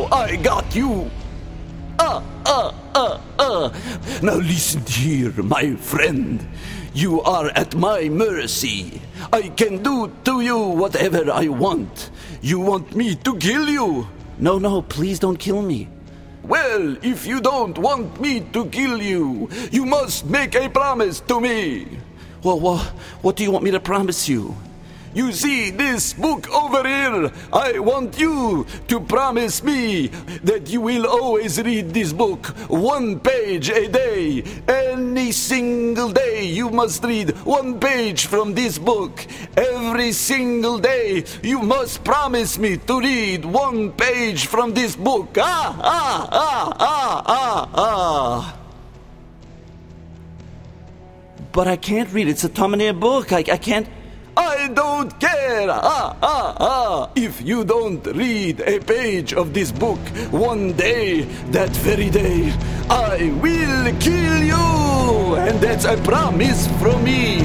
Now I got you. Now listen here, my friend. You are at my mercy. I can do to you whatever I want. You want me to kill you? No, please don't kill me. Well, if you don't want me to kill you, you must make a promise to me. Well, what do you want me to promise you? You see this book over here? I want you to promise me that you will always read this book 1 page a day. Any single day you must read 1 page from this book. Every single day you must promise me to read 1 page from this book. But I can't read. It's a Talmudic book. I can't... I don't care. If you don't read a page of this book 1 day, that very day, I will kill you. And that's a promise from me.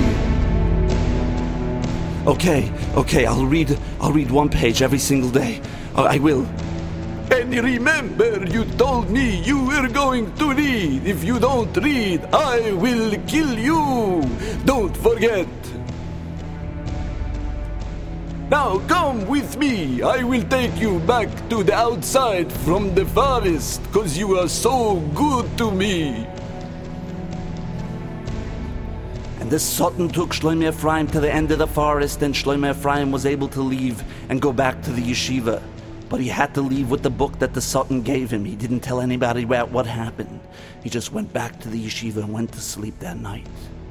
Okay, I'll read 1 page every single day. I will. And remember, you told me you were going to read. If you don't read, I will kill you. Don't forget. Now come with me. I will take you back to the outside from the forest, 'cause you are so good to me. And the Sultan took Shlomo Ephraim to the end of the forest, and Shlomo Ephraim was able to leave and go back to the yeshiva. But he had to leave with the book that the Sultan gave him. He didn't tell anybody about what happened. He just went back to the yeshiva and went to sleep that night.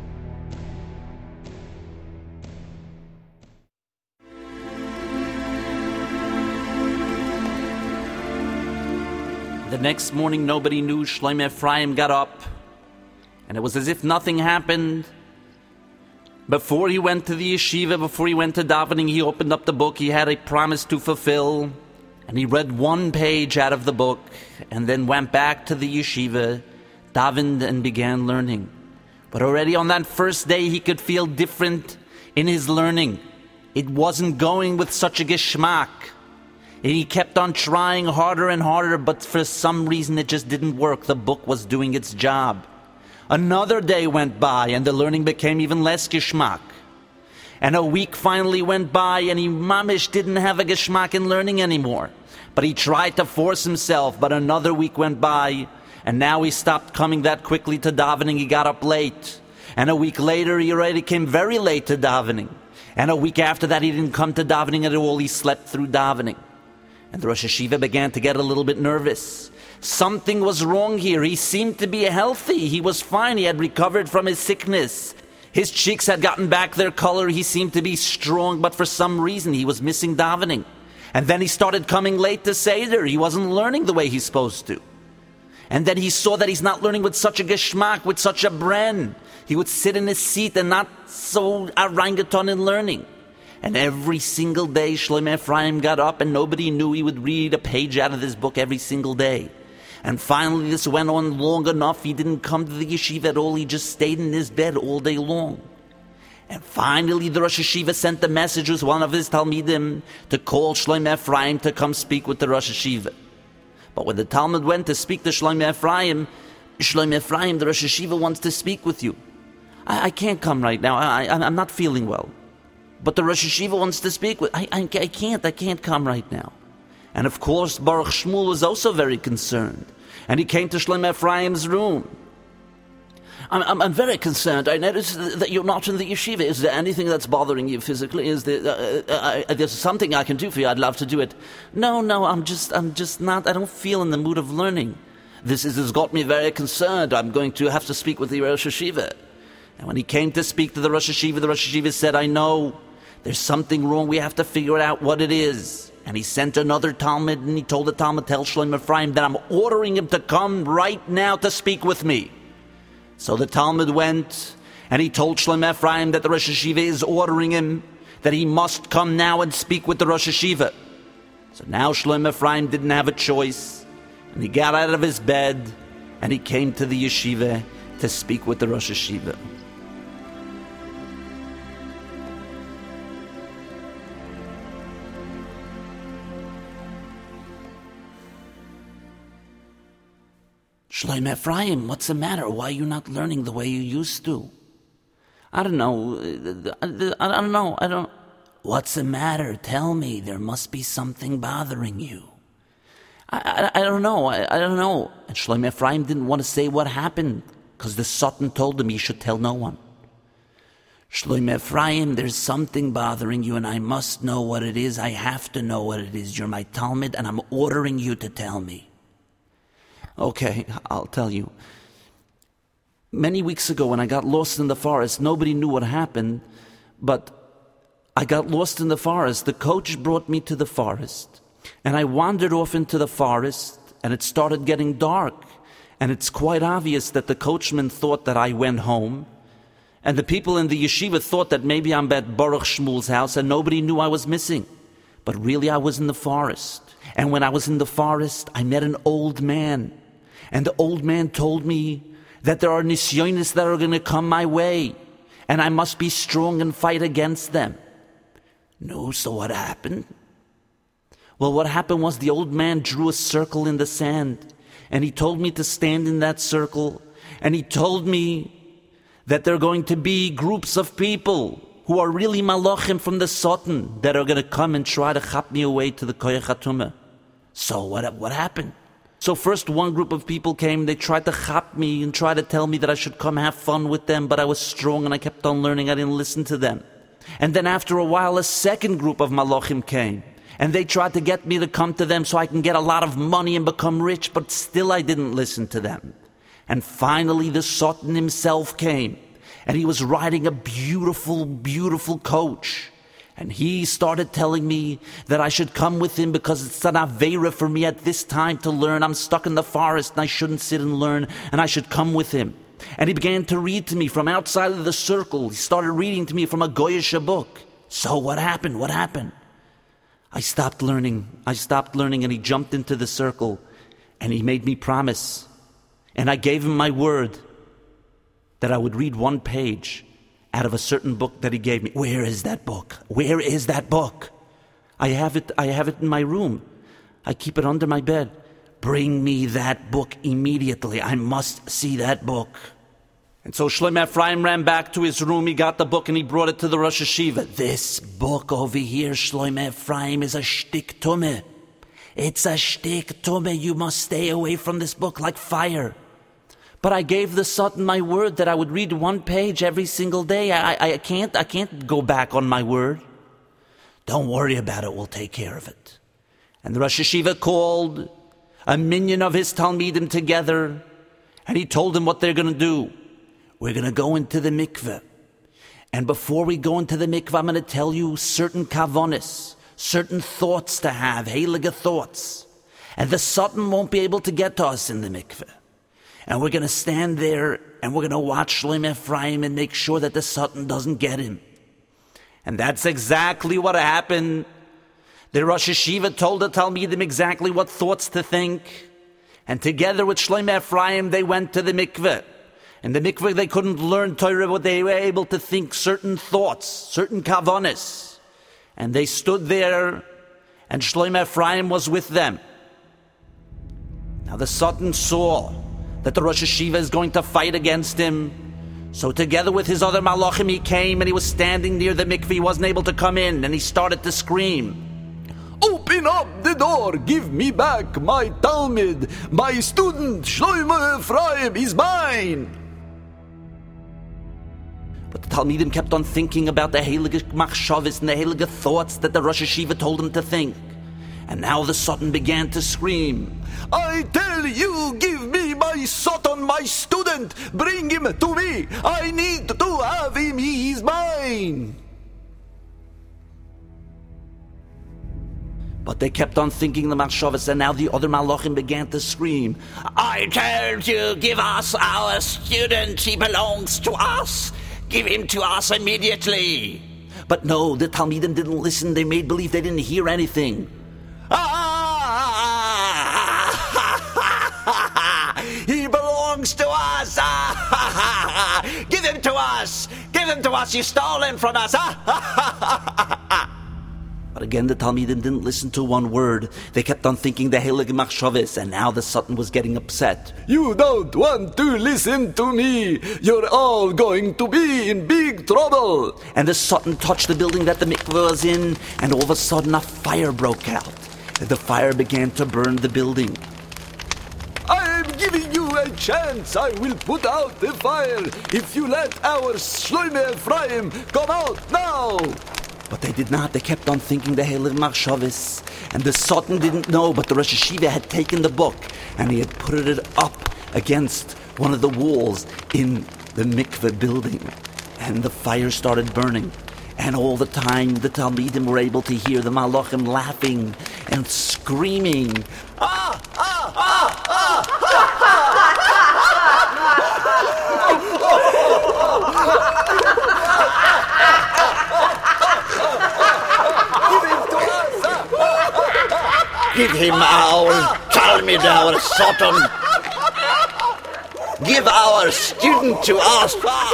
The next morning, nobody knew. Shlomo Ephraim got up, and it was as if nothing happened. Before he went to the yeshiva, before he went to davening, he opened up the book. He had a promise to fulfill, and he read 1 page out of the book, and then went back to the yeshiva, davened, and began learning. But already on that first day, he could feel different in his learning. It wasn't going with such a geschmack. He kept on trying harder and harder, but for some reason it just didn't work. The book was doing its job. Another day went by, and the learning became even less geschmack. And a week finally went by, and he mamish didn't have a geschmack in learning anymore. But he tried to force himself, but another week went by, and now he stopped coming that quickly to davening. He got up late. And a week later, he already came very late to davening. And a week after that, he didn't come to davening at all. He slept through davening. And the Rosh Hashiva began to get a little bit nervous. Something was wrong here. He seemed to be healthy. He was fine. He had recovered from his sickness. His cheeks had gotten back their color. He seemed to be strong, but for some reason he was missing davening. And then he started coming late to Seder. He wasn't learning the way he's supposed to. And then he saw that he's not learning with such a geschmack, with such a bren. He would sit in his seat and not so orangutan in learning. And every single day, Shlomo Ephraim got up, and nobody knew he would read a page out of this book every single day. And finally, this went on long enough. He didn't come to the yeshiva at all. He just stayed in his bed all day long. And finally, the Rosh Hashiva sent a message with one of his Talmidim to call Shlomo Ephraim to come speak with the Rosh Hashiva. But when the Talmud went to speak to Shlomo Ephraim, the Rosh Hashiva wants to speak with you. I can't come right now. I'm not feeling well. But the Rosh Hashiva wants to speak with... I can't come right now. And of course, Baruch Shmuel was also very concerned. And he came to Shlomo Ephraim's room. I'm very concerned. I noticed that you're not in the yeshiva. Is there anything that's bothering you physically? Is there there's something I can do for you? I'd love to do it. No, I'm just not. I don't feel in the mood of learning. This has got me very concerned. I'm going to have to speak with the Rosh Hashiva. And when he came to speak to the Rosh Hashiva said, I know there's something wrong. We have to figure out what it is. And he sent another Talmud, and he told the Talmud, tell Shlomo Ephraim that I'm ordering him to come right now to speak with me. So the Talmud went, and he told Shlomo Ephraim that the Rosh Hashiva is ordering him, that he must come now and speak with the Rosh Hashiva. So now Shlomo Ephraim didn't have a choice, and he got out of his bed, and he came to the yeshiva to speak with the Rosh Hashiva. Shlomo Ephraim, what's the matter? Why are you not learning the way you used to? I don't know. I don't. What's the matter? Tell me. There must be something bothering you. I don't know. I don't know. And Shlomo Ephraim didn't want to say what happened because the Sultan told him he should tell no one. Shlomo Ephraim, there's something bothering you and I must know what it is. I have to know what it is. You're my Talmud and I'm ordering you to tell me. Okay, I'll tell you. Many weeks ago when I got lost in the forest, nobody knew what happened, but I got lost in the forest. The coach brought me to the forest, and I wandered off into the forest, and it started getting dark, and it's quite obvious that the coachman thought that I went home, and the people in the yeshiva thought that maybe I'm at Baruch Shmuel's house, and nobody knew I was missing. But really I was in the forest, and when I was in the forest, I met an old man. And the old man told me that there are nisyonis that are going to come my way, and I must be strong and fight against them. No, so what happened? Well, what happened was the old man drew a circle in the sand, and he told me to stand in that circle, and he told me that there are going to be groups of people who are really malachim from the Satan that are going to come and try to chop me away to the Koyach HaTumah. So what happened? So first one group of people came, they tried to chop me and try to tell me that I should come have fun with them, but I was strong and I kept on learning, I didn't listen to them. And then after a while, a second group of malachim came, and they tried to get me to come to them so I can get a lot of money and become rich, but still I didn't listen to them. And finally the Sultan himself came, and he was riding a beautiful, beautiful coach. And he started telling me that I should come with him because it's an aveira for me at this time to learn. I'm stuck in the forest and I shouldn't sit and learn, and I should come with him. And he began to read to me from outside of the circle. He started reading to me from a Goyish book. So what happened? What happened? I stopped learning and he jumped into the circle and he made me promise. And I gave him my word that I would read one page out of a certain book that he gave me. Where is that book? Where is that book? I have it in my room. I keep it under my bed. Bring me that book immediately. I must see that book. And so Shlomo Ephraim ran back to his room. He got the book and he brought it to the Rosh Hashiva. This book over here, Shlomo Ephraim, is a shtik tumah. It's a shtik tumah. You must stay away from this book like fire. But I gave the Sultan my word that I would read one page every single day. I can't go back on my word. Don't worry about it. We'll take care of it. And the Rosh Hashiva called a minion of his Talmidim together, and he told them what they're going to do. We're going to go into the mikveh. And before we go into the mikveh, I'm going to tell you certain kavonis, certain thoughts to have, heilige thoughts. And the Sultan won't be able to get to us in the mikveh. And we're going to stand there and we're going to watch Shlomo Ephraim and make sure that the Sultan doesn't get him. And that's exactly what happened. The Rosh Hashiva told the Talmidim exactly what thoughts to think. And together with Shlomo Ephraim, they went to the mikveh. In the mikveh, they couldn't learn Torah, but they were able to think certain thoughts, certain kavanas. And they stood there, and Shlomo Ephraim was with them. Now the Sultan saw that the Rosh Hashiva is going to fight against him. So together with his other malachim, he came and he was standing near the mikveh. He wasn't able to come in, and he started to scream. Open up the door, give me back my Talmud, my student Shlomo Ephraim is mine. But the Talmidim kept on thinking about the heilige machshavos and the heilige thoughts that the Rosh Hashiva told him to think. And now the Sultan began to scream. I tell you, give me my Sultan, my student. Bring him to me. I need to have him. He is mine. But they kept on thinking the machshavos, and now the other malachim began to scream. I tell you, give us our student. He belongs to us. Give him to us immediately. But no, the Talmidim didn't listen. They made believe they didn't hear anything. He belongs to us. Give him to us. Give him to us. You stole him from us. But But again, the Talmidim didn't listen to one word. They kept on thinking the Heilige Machshavos, and now the Sultan was getting upset. You don't want to listen to me. You're all going to be in big trouble. And the Sultan touched the building that the mikveh was in, and all of a sudden a fire broke out. The fire began to burn the building. I'm giving you a chance. I will put out the fire if you let our Shloimeh Ephraim come out now. But they did not. They kept on thinking the Heilige Machshavos. And the Sultan didn't know, but the Rosh Yeshiva had taken the book and he had put it up against one of the walls in the mikveh building. And the fire started burning. And all the time the Talmidim were able to hear the Malachim laughing and screaming. Ah! Ah! Ah! Ah! Give him our Talmud, our Sultan. Give our student to us.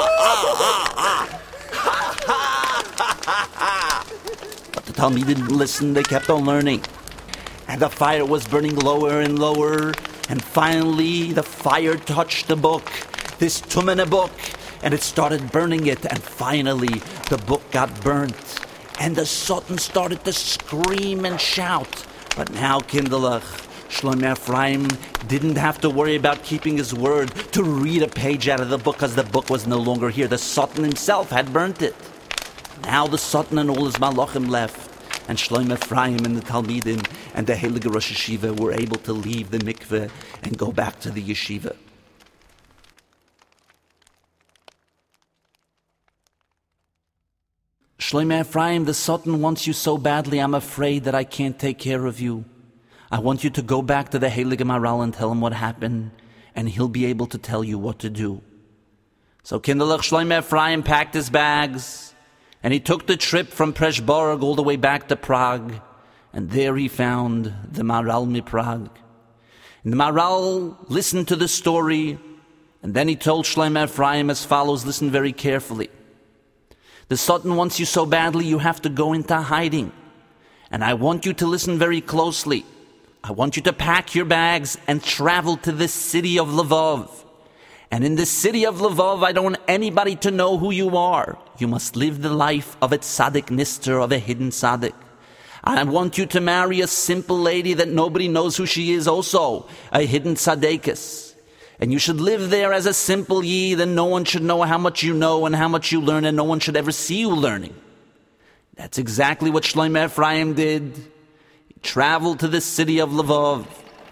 But the Talmud didn't listen. They kept on learning. And the fire was burning lower and lower. And finally, the fire touched the book, this Tumene book, and it started burning it. And finally, the book got burnt. And the Sultan started to scream and shout. But now, Kinderlach, Shloimeh Ephraim didn't have to worry about keeping his word to read a page out of the book because the book was no longer here. The Sultan himself had burnt it. Now the Sultan and all his Malachim left, and Shloimeh Ephraim and the Talmidim and the Heilige Rosh Yeshiva were able to leave the mikveh and go back to the yeshiva. Shloimeh Ephraim, the Sultan wants you so badly, I'm afraid that I can't take care of you. I want you to go back to the Heilige Maharal and tell him what happened, and he'll be able to tell you what to do. So Kinderlach Shloimeh Ephraim packed his bags, and he took the trip from Preshborg all the way back to Prague, and there he found the Maharal mi Prague. And the Maharal listened to the story, and then he told Shloimeh Ephraim as follows, listen very carefully. The Sultan wants you so badly you have to go into hiding. And I want you to listen very closely. I want you to pack your bags and travel to the city of Lvov. And in the city of Lvov, I don't want anybody to know who you are. You must live the life of a tzaddik nister, of a hidden tzaddik. I want you to marry a simple lady that nobody knows who she is, also a hidden tzaddikus. And you should live there as a simple yid, and no one should know how much you know and how much you learn, and no one should ever see you learning. That's exactly what Shloimeh Ephraim did. He traveled to the city of Lvov.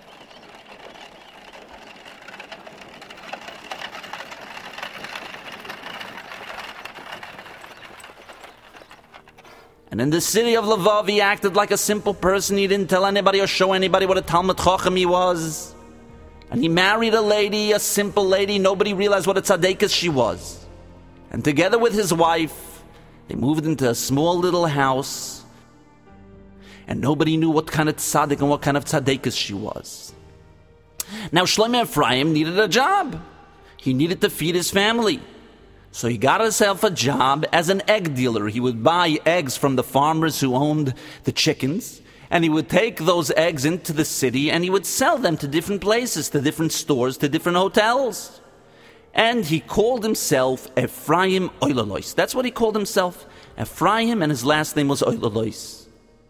And in the city of Lvov, he acted like a simple person. He didn't tell anybody or show anybody what a Talmud Chacham he was. And he married a lady, a simple lady. Nobody realized what a tzaddikus she was. And together with his wife, they moved into a small little house. And nobody knew what kind of tzaddik and what kind of tzaddikus she was. Now Shloimeh Ephraim needed a job. He needed to feed his family. So he got himself a job as an egg dealer. He would buy eggs from the farmers who owned the chickens. And he would take those eggs into the city and he would sell them to different places, to different stores, to different hotels. And he called himself Ephraim Oilalois. That's what he called himself. Ephraim, and his last name was Oilalois.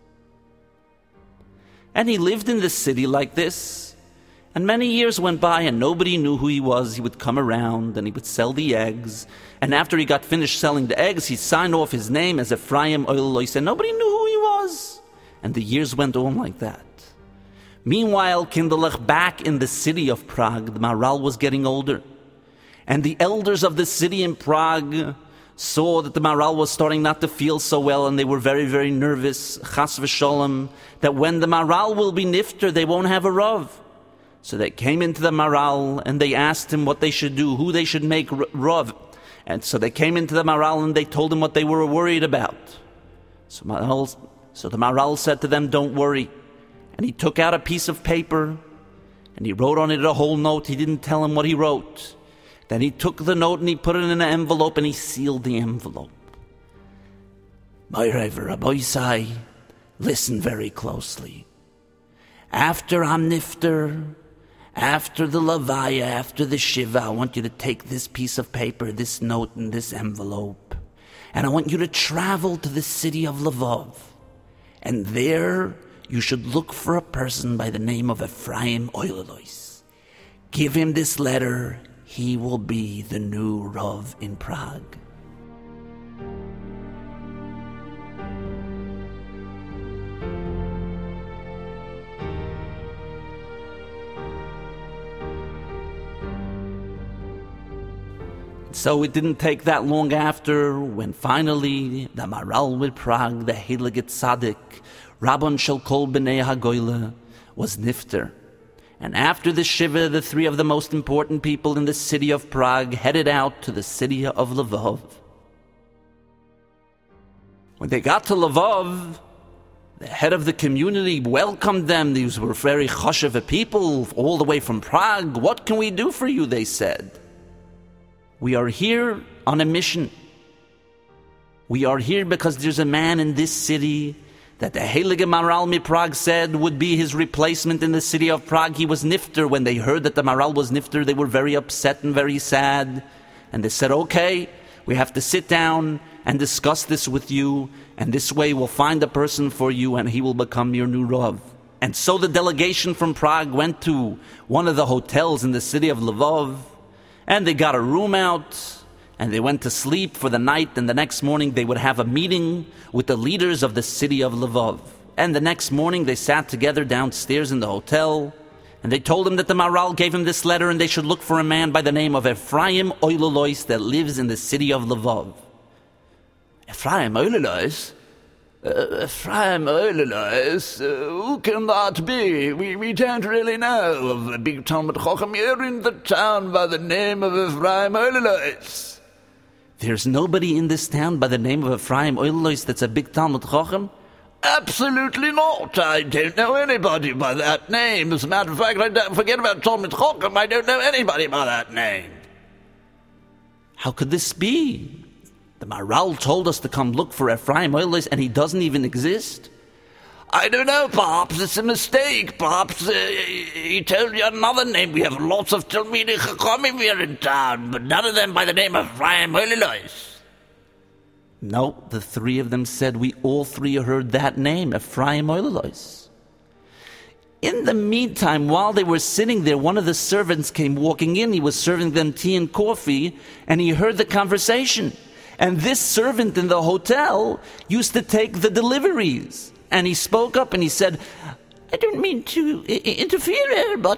And he lived in the city like this. And many years went by and nobody knew who he was. He would come around and he would sell the eggs. And after he got finished selling the eggs, he signed off his name as Ephraim Oilalois. And nobody knew who he was. And the years went on like that. Meanwhile, Kinderlach, back in the city of Prague, the Maharal was getting older. And the elders of the city in Prague saw that the Maharal was starting not to feel so well, and they were very, very nervous, chas v'sholem, that when the Maharal will be nifter, they won't have a Rav. So they came into the Maharal, and they asked him what they should do, who they should make Rav. And so they came into the Maharal, and they told him what they were worried about. So the Maharal said to them, don't worry. And he took out a piece of paper and he wrote on it a whole note. He didn't tell him what he wrote. Then he took the note and he put it in an envelope and he sealed the envelope. My Rev Rabbi Isai, Listen very closely. After I'm nifter, after the Levaya, after the Shiva, I want you to take this piece of paper, this note, and this envelope, and I want you to travel to the city of Lvov. And there you should look for a person by the name of Ephraim Oilelois. Give him this letter. He will be the new Rav in Prague. So it didn't take that long after when finally the Maral with Prague, the Heilige Tzaddik, Rabban Shel Kol B'nai HaGoyle, was nifter. And after the Shiva, the three of the most important people in the city of Prague headed out to the city of Lvov. When they got to Lvov, the head of the community welcomed them. These were very choshev people all the way from Prague. What can we do for you, they said. We are here on a mission. We are here because there's a man in this city that the Heilige Maral mi Prague said would be his replacement in the city of Prague. He was nifter. When they heard that the Maral was nifter, they were very upset and very sad. And they said, okay, we have to sit down and discuss this with you, and this way we'll find a person for you and he will become your new Rav. And so the delegation from Prague went to one of the hotels in the city of Lvov, and they got a room out, and they went to sleep for the night, and the next morning they would have a meeting with the leaders of the city of Lvov. And the next morning they sat together downstairs in the hotel, and they told him that the Maral gave him this letter, and they should look for a man by the name of Ephraim Oilelois that lives in the city of Lvov. Ephraim Oilelois? Ephraim Oilelois? Who can that be? We don't really know of a big Talmud Chochem here in the town by the name of Ephraim Oilelois. There's nobody in this town by the name of Ephraim Oilelois that's a big Talmud Chochem? Absolutely not. I don't know anybody by that name. As a matter of fact, I don't forget about Talmud Chochem. I don't know anybody by that name. How could this be? The Maral told us to come look for Ephraim Oilelois, and he doesn't even exist? I don't know, perhaps it's a mistake. Perhaps he told you another name. We have lots of Talmidei Chachamim here in town, but none of them by the name of Ephraim Oilelois. No, the three of them said we all three heard that name, Ephraim Oilelois. In the meantime, while they were sitting there, one of the servants came walking in. He was serving them tea and coffee, and he heard the conversation. And this servant in the hotel used to take the deliveries. And he spoke up and he said, I don't mean to interfere, but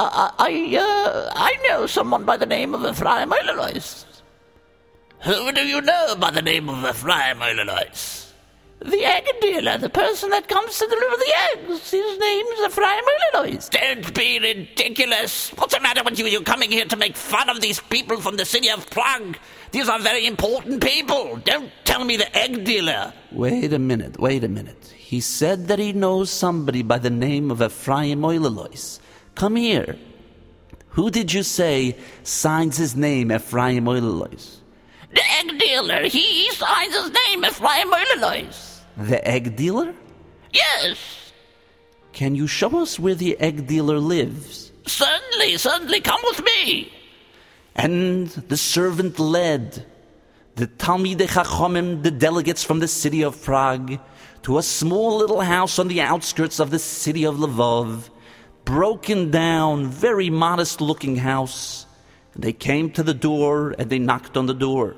I know someone by the name of Ephraim Oilelois. Who do you know by the name of Ephraim Oilelois? The egg dealer, the person that comes to deliver the eggs. His name's Ephraim Oilelois. Don't be ridiculous. What's the matter with you? You're coming here to make fun of these people from the city of Prague. These are very important people. Don't tell me the egg dealer. Wait a minute. He said that he knows somebody by the name of Ephraim Oilelois. Come here. Who did you say signs his name Ephraim Oilelois? The egg dealer. He signs his name Ephraim Oilelois. The egg dealer? Yes. Can you show us where the egg dealer lives? Certainly. Come with me. And the servant led the Talmidei Chachamim, the delegates from the city of Prague, to a small little house on the outskirts of the city of Lvov, broken down, very modest-looking house. They came to the door and they knocked on the door.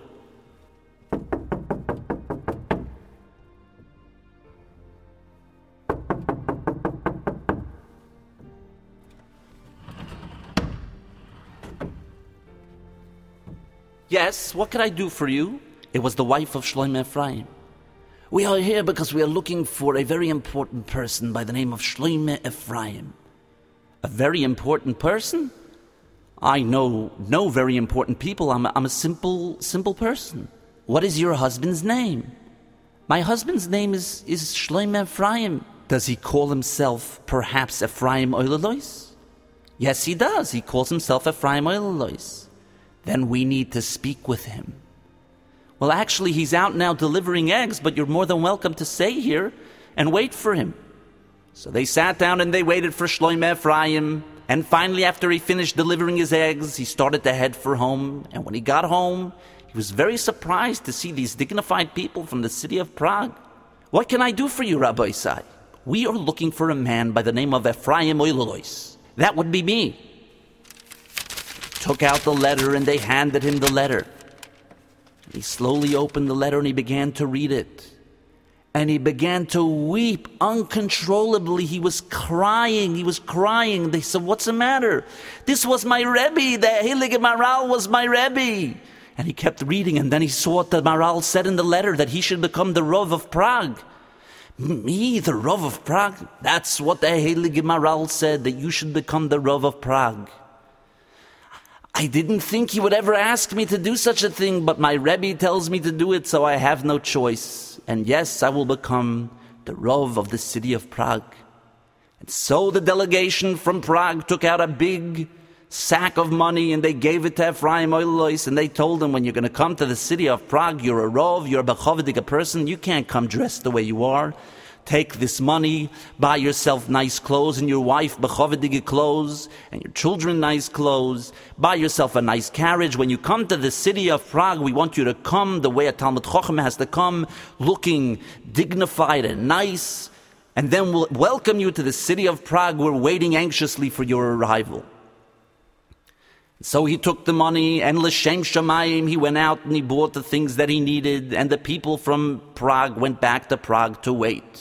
Yes, what can I do for you? It was the wife of Shlomo Ephraim. We are here because we are looking for a very important person by the name of Shlomo Ephraim. A very important person? I know no very important people. I'm a simple person. What is your husband's name? My husband's name is Shlomo Ephraim. Does he call himself perhaps Ephraim Oilelois? Yes, he does. He calls himself Ephraim Oilelois. Then we need to speak with him. Well, actually, he's out now delivering eggs, but you're more than welcome to stay here. and wait for him. So they sat down and they waited for Shlomo Ephraim. And finally, after he finished delivering his eggs, he started to head for home. And when he got home, he was very surprised to see these dignified people from the city of Prague. "What can I do for you, Rabbi Isai?" "We are looking for a man by the name of Ephraim Oilelois." "That would be me." Took out the letter and they handed him the letter. He slowly opened the letter and he began to read it. And he began to weep uncontrollably. He was crying. They said, "What's the matter?" "This was my Rebbe. The Heilige Maral was my Rebbe." And he kept reading, and then he saw what the Maral said in the letter, that he should become the Rav of Prague. "Me, the Rav of Prague?" "That's what the Heilige Maral said, that you should become the Rav of Prague." "I didn't think he would ever ask me to do such a thing, but my Rebbe tells me to do it, so I have no choice. And yes, I will become the Rav of the city of Prague." And so the delegation from Prague took out a big sack of money and they gave it to Ephraim Oilelois, and they told him, "When you're going to come to the city of Prague, you're a Rav, you're a Bechovedik person, you can't come dressed the way you are. Take this money, buy yourself nice clothes, and your wife bechovedige clothes, and your children nice clothes. Buy yourself a nice carriage. When you come to the city of Prague, we want you to come the way a Talmud Chochem has to come, looking dignified and nice. And then we'll welcome you to the city of Prague. We're waiting anxiously for your arrival." So he took the money, and L'Shem Shamayim, he went out and he bought the things that he needed, and the people from Prague went back to Prague to wait.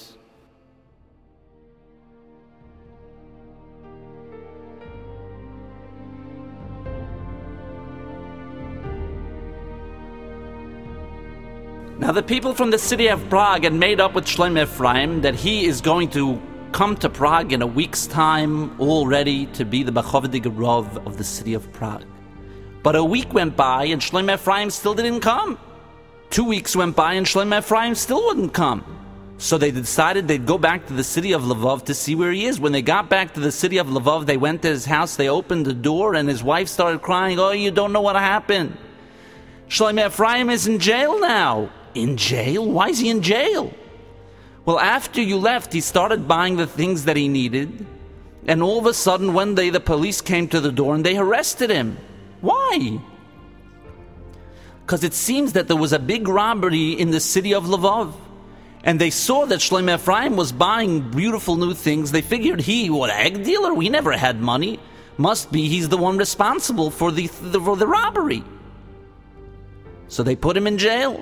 Now the people from the city of Prague had made up with Shlomo Ephraim that he is going to come to Prague in a week's time, all ready to be the Bechovedik Rav of the city of Prague. But a week went by and Shlomo Ephraim still didn't come. 2 weeks went by and Shlomo Ephraim still wouldn't come. So they decided they'd go back to the city of Lvov to see where he is. When they got back to the city of Lvov, they went to his house, they opened the door, and his wife started crying, "Oh, you don't know what happened. Shlomo Ephraim is in jail now." "In jail? Why is he in jail?" "Well, after you left, he started buying the things that he needed, and all of a sudden, one day, the police came to the door and they arrested him." "Why?" "Because it seems that there was a big robbery in the city of Lvov, and they saw that Shlomo Ephraim was buying beautiful new things. They figured what, an egg dealer? We never had money. Must be he's the one responsible for the robbery." So they put him in jail.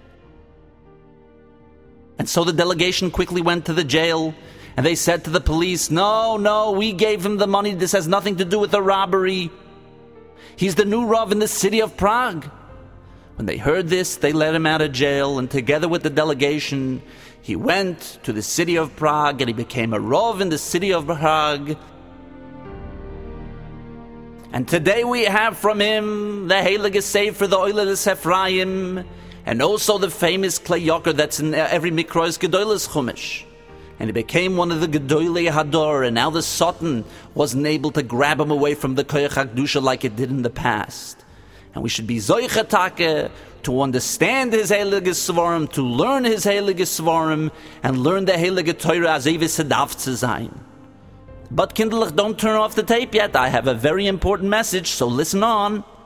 And so the delegation quickly went to the jail, and they said to the police, No, we gave him the money. This has nothing to do with the robbery. He's the new Rav in the city of Prague." When they heard this, they let him out of jail, and together with the delegation, he went to the city of Prague, and he became a Rav in the city of Prague. And today we have from him the Heilige Sefer, the Oilelos Ephraim, and also the famous Klei Yoker that's in every Mikro's Gedolos Chumash. And he became one of the Gedolei Hador, and now the Satan wasn't able to grab him away from the Koyach HaKdusha like it did in the past. And we should be Zoiche Take to understand his Heilige Svarim, to learn his Heilige Svarim, and learn the Heilige Torah as Evis Sedaf zu sein. But Kinderlich, don't turn off the tape yet. I have a very important message, so listen on.